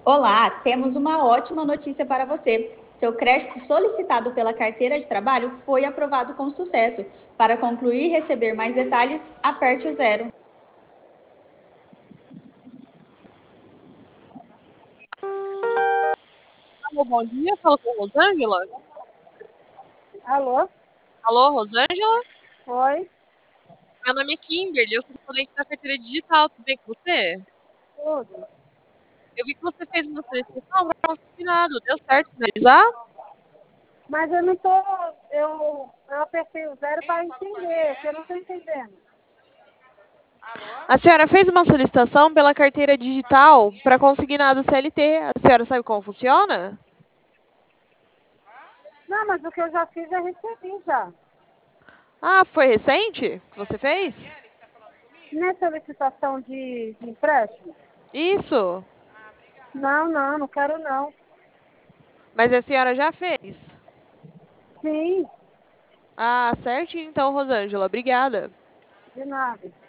Olá, temos uma ótima notícia para você. Seu crédito solicitado pela carteira de trabalho foi aprovado com sucesso. Para concluir e receber mais detalhes, aperte o zero. Alô, bom dia, falo com Rosângela. Alô? Alô, Rosângela? Oi? Meu nome é Kimberly, eu sou estudante da carteira digital, tudo bem com você? Tudo. Eu vi que você fez uma solicitação para consignado, deu certo finalizar? Mas eu não tô. Eu apertei o zero para entender, que eu não estou entendendo. A senhora fez uma solicitação pela carteira digital para consignado CLT. A senhora sabe como funciona? Não, mas o que eu já fiz eu recebi já. Ah, foi recente que você fez? Não é solicitação de empréstimo? Isso, Não, não, não quero não. mas a senhora já fez. Sim, Ah, certinho então, Rosângela, obrigada. de nada.